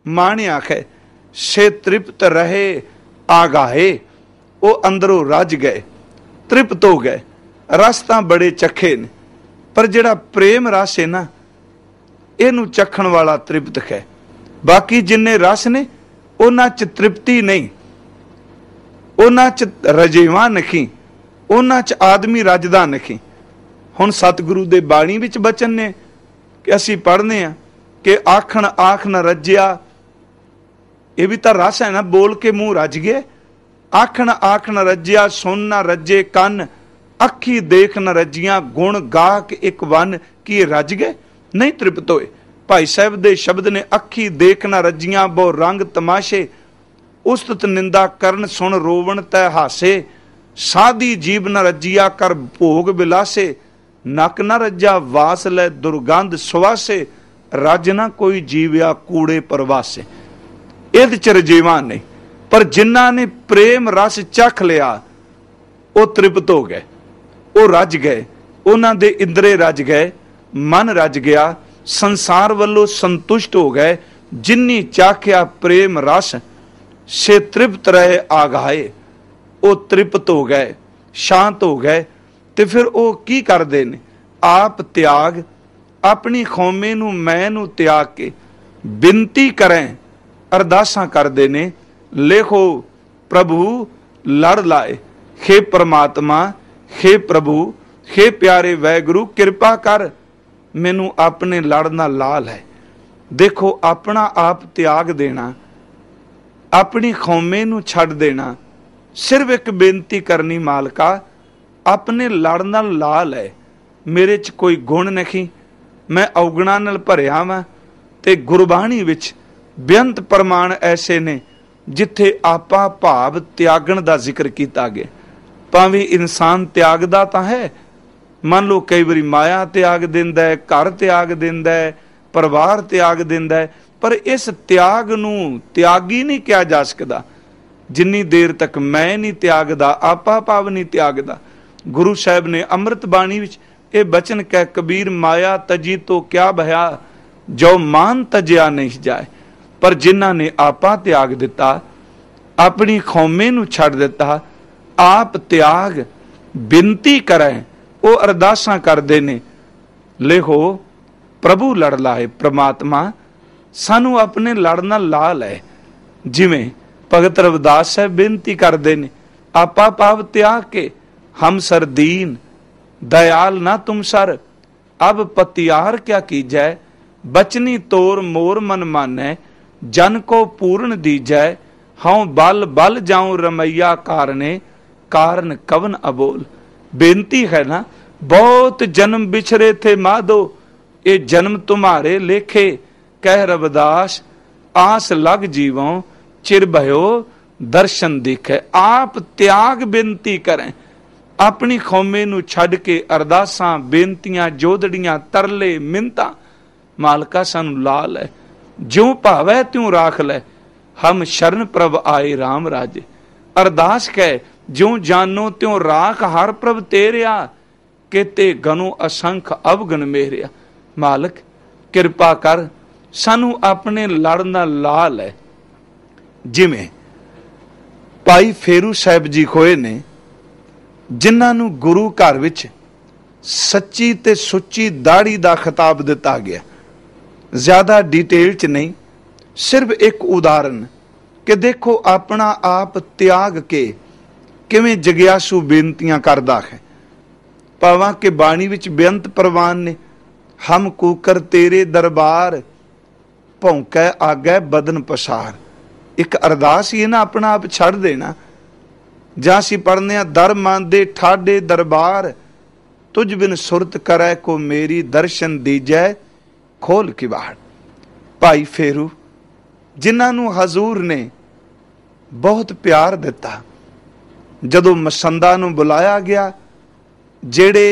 माणिया है से तृप्त रहे आगाहे। वो अंदरों रज गए, तृप्त हो गए। रस तां बड़े चखे ने, पर जिहड़ा प्रेम रस है ना, इहनूं चखण वाला तृप्त है। बाकी जिन्ने रस ने उन्हां च तृप्ति नहीं, उन्हां च रजेवा नहीं, उन्हां च आदमी रजदा नहीं। हुण सतगुरु दे बाणी विच बचन ने कि असीं पढ़ने आ कि आखण आख न रज्या, ये भी तो रस है ना, बोल के मुंह रज गए। आखण आख न रज्या, सुन न रजे कन, अखी देख न रजियां, गुण गा के एक वन, की रज गए? नहीं तृप्त होए। भाई साहब दे शब्द ने, अखी देख न रजियां बहु रंग तमाशे, उस्तत निंदा करन सुन रोवण तै हासे, साधी जीव न रजिया कर भोग बिलासे, नक न रज्जा वास लै दुर्गंध सुवासे, रज ना कोई जीविया कूड़े परवासे। इहदे च रजेवां नहीं, पर जिन्हां ने प्रेम रस चख लिया वो तृप्त हो गए, वो रज गए, उन्हां दे इंद्रे रज गए, मन रज गया, संसार वालों संतुष्ट हो गए। जिन्नी चाख्या प्रेम रस से तृप्त रहे आगाए, वो तृप्त हो गए, शांत हो गए। तो फिर वो की करते ने? आप त्याग, अपनी खौमे नूं मैं नूं त्याग के बिनती करें, अरदासां करते ने। लिखो प्रभु लड़ लाए, हे परमात्मा, हे प्रभु, हे प्यारे वैगुरु, कृपा कर, मैनू अपने लड़ना लाल है। देखो अपना आप त्याग देना, अपनी खौमे नूं छड्ड देना, सिर्फ एक बेनती करनी, मालका अपने लड़ना लाल है, मेरे च कोई गुण नहीं, मैं अवगुणां नाल भरिया वां। ते गुरबाणी विच बेअंत प्रमाण ऐसे ने जिथे आपा भाव त्यागण दा जिक्र किया गया। भावें इंसान त्यागदा तां है, मान लो कई बारी माया त्याग दिंदा है, घर त्याग दिंदा है, परिवार त्याग दिंदा है, पर इस त्याग नूं त्यागी नहीं कहा जा सकदा जिन्नी देर तक मैं नहीं त्यागदा, आपा भाव नहीं त्यागदा। गुरु साहब ने अमृत बाणी विच ये बचन कह, कबीर माया तजी तो क्या भया, जो मान तजिया नहीं जाए। पर जिन्हां ने आपा त्याग दिता, अपनी खौमे नूं छड्ड दिता, आप त्याग बिनती करें, वो अरदासां करदे ने। लिखो प्रभु लड़ लाए, परमात्मा सानू अपने लड़ना ला लै। जिवें भगत रविदास साहब बेनती करदे ने, आपा पाव त्याग के हम सर दीन, दयाल ना तुम सर, अब पतियार क्या कीजै, बचनी तोर मोर मन मानै, जन को पूर्ण दीजै, हाँ बल बल जाऊं रमैया कारणे, कारण कवन अबोल। बेनती है ना, बहुत जन्म बिछरे थे माधो, ये जन्म तुम्हारे लेखे, कह रविदास आस लग जीवों, चिर भयो दर्शन दिखे। आप त्याग बेनती करें, अपनी खौमे नूं छड्ड के अरदासां बेनतियां जोदड़ियां तरले मिन्नतां, मालका सानू ला लै, ज्यों भावै त्यों राख लै, हम शरण प्रभ आए राम राजे। अरदास कह, ज्यों जानो त्यों राख हर प्रभ तेरिया, केते गनो असंख अवगन मेरिया। मालक किरपा कर, सानू अपने लड़ना ला लै। जिवें भाई फेरू साहब जी खोए ने, जिन्हां नूं गुरु घर विच सच्ची ते सुच्ची दाढ़ी दा खिताब दिता गया। ज्यादा डिटेल च नहीं, सिर्फ एक उदाहरण कि देखो अपना आप त्याग के किवें जग्यासू बेनतियां करदा है। भावां के बाणी विच बेअंत प्रवान ने, हम कूकर तेरे दरबार, भौंकै आगै बदन पसार। एक अरदास ही है ना, अपना आप छड़ देना। जां असीं पढ़ने आ, दर मांदे ठाडे दरबार, तुझ बिन सुरत करै को मेरी, दर्शन दीजै खोल किवाड़। भाई फेरू जिन्हां नूं हजूर ने बहुत प्यार दिता, जदों मसंदा नूं बुलाया गया, जेड़े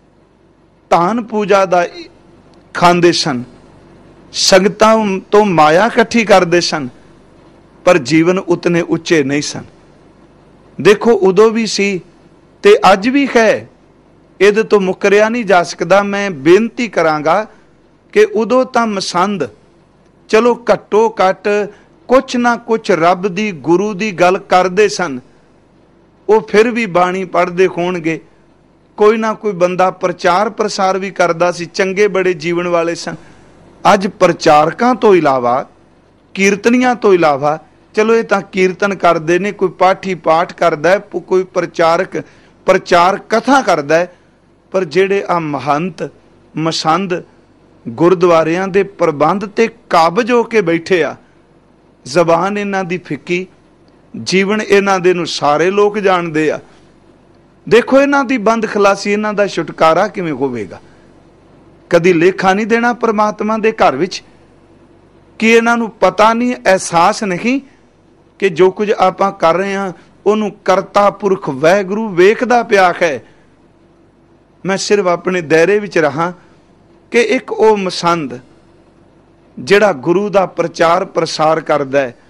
धान पूजा दा खांदे सन, संगतां तो माया इकट्ठी करते सन, पर जीवन उतने उच्चे नहीं सन। देखो उदों भी सी ते अज भी है, इहदे तो मुकरिया नहीं जा सकदा। मैं बेनती करांगा कि उदों तां मसंद चलो घट्टो घट कुछ ना कुछ रब दी गुरु दी गल करदे सन। वो फिर भी बाणी पढ़ते होणगे। कोई ना कोई बंदा प्रचार प्रसार भी करदा सी, चंगे बड़े जीवन वाले सन। अज प्रचारकां तो इलावा, कीर्तनियां तो इलावा, चलो ये तां कीर्तन करते ने, कोई पाठी पाठ करदा है, कोई प्रचारक प्रचार कथा करदा है, पर जेड़े आ महंत मसंद गुरुद्वारियां दे प्रबंध ते काबज होके बैठे आ, जबान इन्हां दी फिक्की, जीवन इन्हां दे नूं सारे लोग जानदे आ। देखो इन्हां दी बंद खलासी, इन्हां दा छुटकारा किवें होवेगा? कदी लेखा नहीं देना परमात्मा दे घर विच? कि इन्हां नूं पता नहीं, एहसास नहीं कि जो कुछ आपां कर रहे हैं उहनूं करता पुरख वैगुरू वेखदा पिया है। मैं सिर्फ अपने दायरे विच रहा कि एक वो मसंद जिहड़ा गुरु दा प्रचार प्रसार करदा है,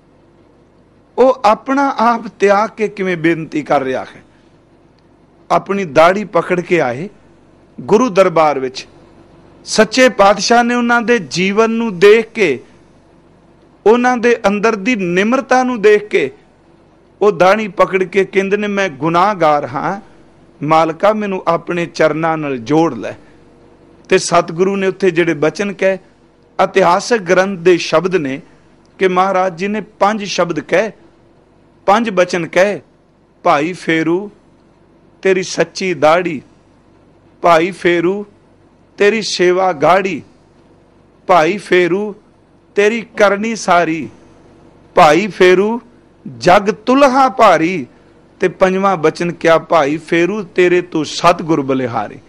वो अपना आप त्याग के किवें बेनती कर रहा है। अपनी दाढ़ी पकड़ के आए गुरु दरबार विच। सच्चे पातशाह ने उन्हां दे जीवन नूं देख के, उन्हां दे अंदर दी निमरता नूं देख के, वो दाढ़ी पकड़ के कहंदे ने, मैं गुनाहगार हाँ, मालका मैनू अपने चरनां नाल जोड़ लै। ते सतगुरु ने उत्थे जिहड़े बचन कहे, इतिहासक ग्रंथ दे शब्द ने कि महाराज जी ने 5 शब्द कहे, 5 बचन कहे। भाई फेरू तेरी सच्ची दाढ़ी, भाई फेरू तेरी सेवा गाड़ी, भाई फेरू तेरी करनी सारी, भाई फेरू जग तुलहा भारी, ते 5वां बचन क्या, भाई फेरू तेरे तो सतगुर बलिहारी।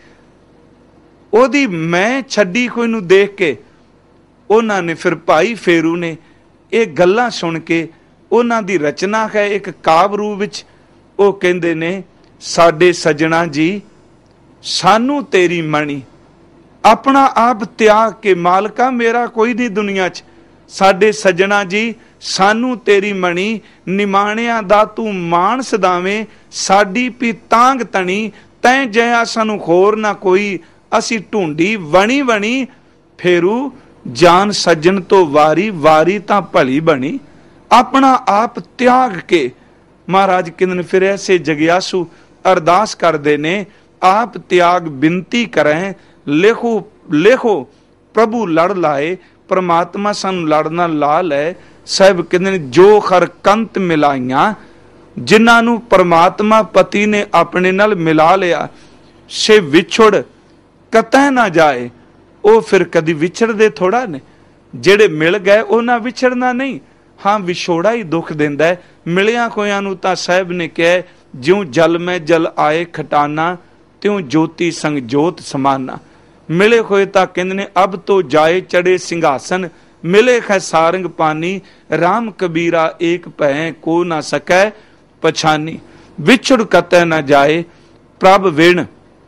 ओदी मैं छड्डी कोई नूं देख के उन्हां ने, फिर भाई फेरू ने ये गल्लां सुन के, उन्हां दी रचना है एक काव रूप विच। वो कहंदे ने, साडे सजना जी सानू तेरी मणी, अपना आप त्याग के मालका मेरा कोई नहीं दुनिया च। साडे सजना जी सानू तेरी मणी, निमाणिया दा तू मान सदावें, साडी पी तांग तणी, तैं जया सानू होर ना कोई, असी ढूंढी वणी वणी, फेरू जान सज्जन तो वारी, वारी तां भली बनी। अपना आप त्याग के महाराज किंदन फिर ऐसे जगियासू अरदास करते ने, आप त्याग बिनती करें, लेखो लेखो प्रभु लड़ लाए, परमात्मा सानू लड़ना ला लै। साहब कहते ने, जो खर कंत मिलाइया, जिन्हां परमात्मा पति ने अपने नाल मिला लिया, से विछुड़ कतै ना जाए। वो फिर कदी विछड़दे थोड़ा ने, जेड़े मिल गए उन्हां विछड़ना नहीं। हाँ, विछोड़ा ही दुख देंदा है। मिलिया कोइयां नूं तां साहब ने कहा, ज्यों जल में जल आए खटाना, त्यों ज्योति संग जोत समाना। मिले होए तां कहंदे ने, अब तो जाए चढ़े सिंघासन, मिले है सारंग पानी, राम कबीरा एक भय को ना सकै पछानी। विछुड़ कतै ना जाए प्रभ विण,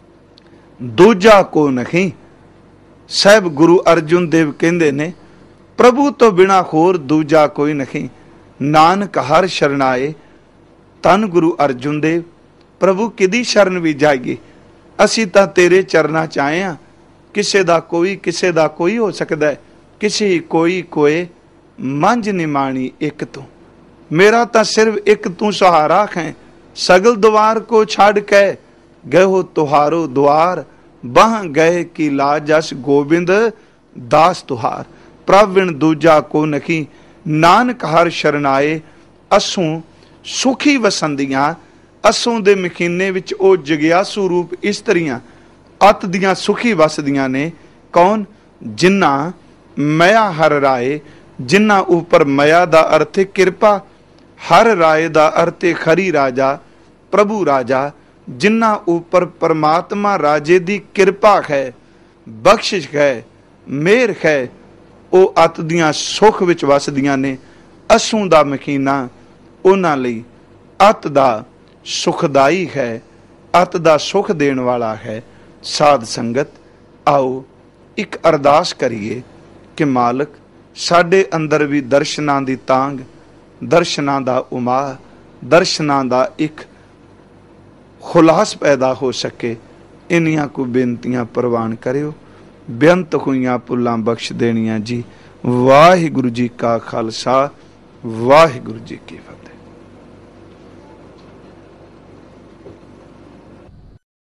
दूजा को नहीं। साहब गुरु अर्जुन देव कहंदे ने, प्रभु तो बिना होर दूजा कोई नहीं, नानक हर शरणाए। तन गुरु अर्जुन देव, प्रभु किदी शरण भी जाइए, असी तां तेरे चरना च आए हां। किसे दा कोई हो सकता है, किसी कोई कोए, मंझ निमाणी एक तू। मेरा तां सिर्फ एक तू सहारा है, सगल द्वार को छाड़ के गए हो तुहारो द्वार, बह गए की लाजस गोबिंद दास तुहार। प्रविण दूजा को नहीं, नानक हर शरणाए, असों सुखी वसंदियां। असों दे महीने विच ओ जगियासू रूप इस्त्रियां अत दियां सुखी वसदियां ने। कौन? जिन्ना मया हर राय, जिन्ना ऊपर मया दा अर्थ है कृपा, हर राय दा अर्थ है खरी राजा, प्रभु राजा। जिन्ना ऊपर परमात्मा राजे दी कृपा है, बख्शिश है, मेहर है, ओ अत दियां सुख विच वसदियां ने। असों दा महीना उन्हां लई अत दा सुखदाई है, अत दा सुख देण वाला है। साध संगत आओ एक अरदास करिए कि मालक साडे अंदर भी दर्शनां दी तांग, दर्शनां दा उमा, दर्शनां दा एक खुलास पैदा हो सके। इन्नियां को बेनतियां प्रवान करियो। बेअंत हुईयां पुलां बख्श देनियां जी। ਵਾਹਿਗੁਰੂ ਜੀ ਕਾ ਖਾਲਸਾ, ਵਾਹਿਗੁਰੂ ਜੀ ਕੀ ਫਤਿਹ।